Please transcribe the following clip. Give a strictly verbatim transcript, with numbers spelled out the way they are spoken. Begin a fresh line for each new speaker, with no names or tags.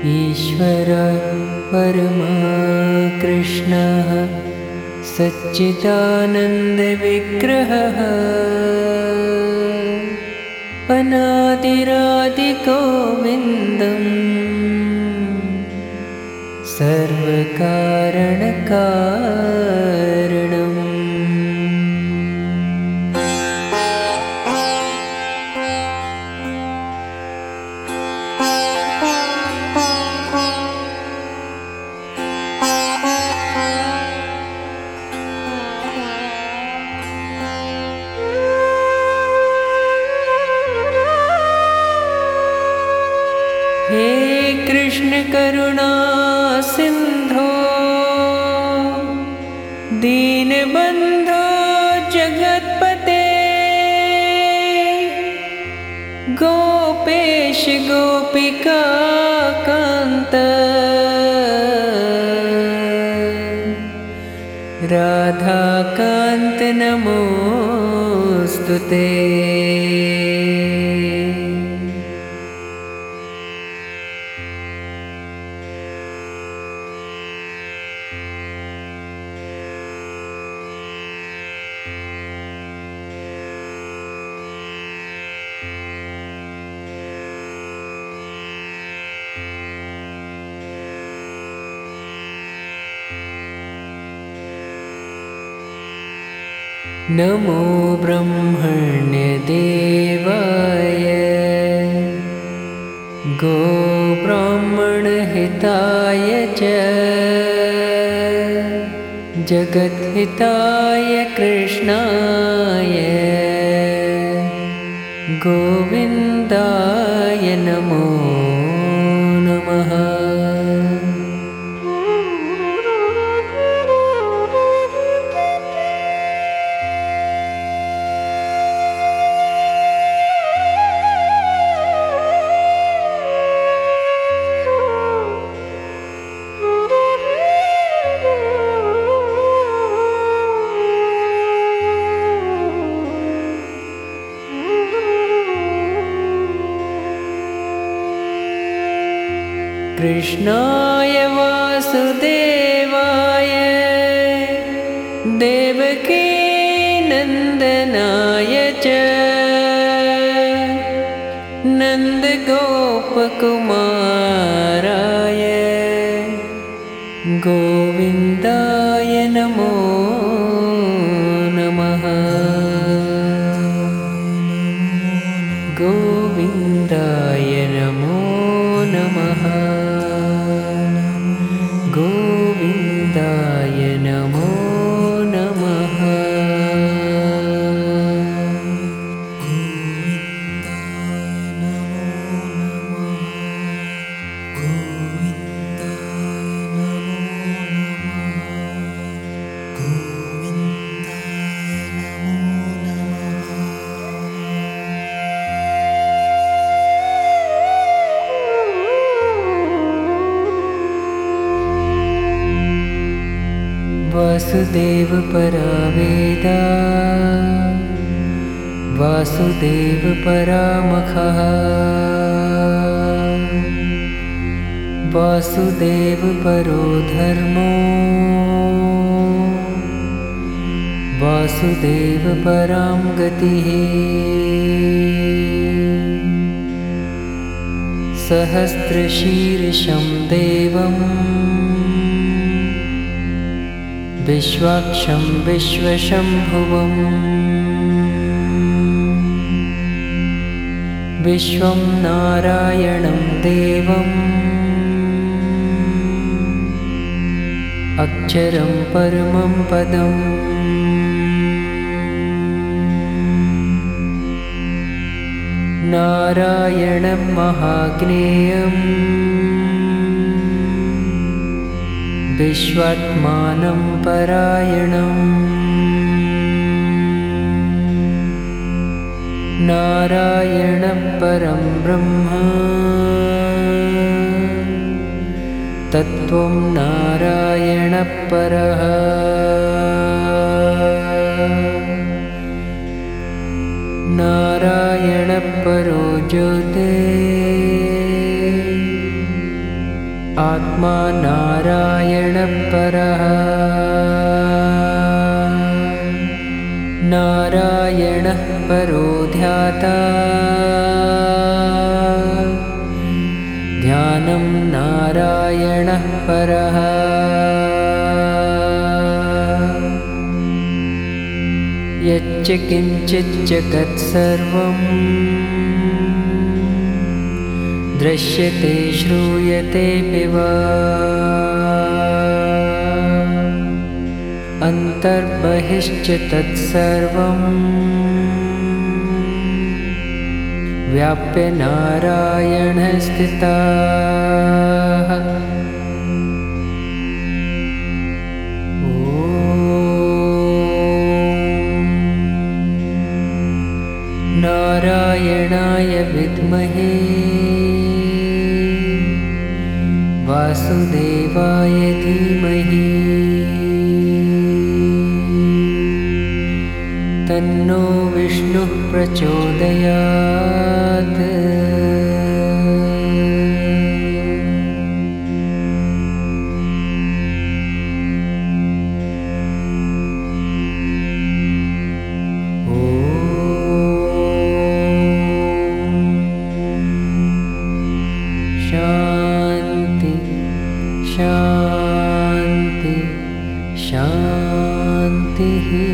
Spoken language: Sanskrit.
ईश्वर परमा कृष्णः सच्चिदानन्दविग्रहः अनादिरादिगोविन्दम् सर्वकारणकारणम्। हे कृष्ण करुणा सिंधो दीनबंधो जगत्पते गोपेश गोपिका कांत राधा कांत नमोस्तुते। नमो ब्रह्मण्यदेवाय गोब्राह्मणहिताय च जगद्हिताय कृष्णाय गोविन्दाय नमो नमः। कृष्णाय वासुदेवाय देवकी नन्दनाय च नन्दगोपकुमाराय गोविन्दाय नमो नमः। गोविन्दाय नमो नमः। गोविन्दाय नमो नमः। वासुदेव परावेदा वासुदेव परामखः वासुदेव परो धर्मो वासुदेव परां गतिः सहस्रशीर्षं देवम् विश्वाक्षं विश्वशम्भुवम् विश्वं नारायणं देवम् अक्षरं परमं पदम् नारायणं महाज्ञेयम् विश्वात्मानं परायणम् नारायणं परं ब्रह्म तत्त्वं नारायणः परः नारायणः परो ज्योतिः आत्मा नारायणपरः नारायणः परो ध्याता ध्यानं नारायणः परः यच्च किञ्चित् जगत्सर्वं दृश्यते श्रूयतेऽपि वा अन्तर्बहिश्च तत्सर्वं व्याप्य नारायणः स्थितः नारायणाय विद्महे वासुदेवाय धीमहि तन्नो विष्णुः प्रचोदयात् शान्ति शान्ति शान्तिः।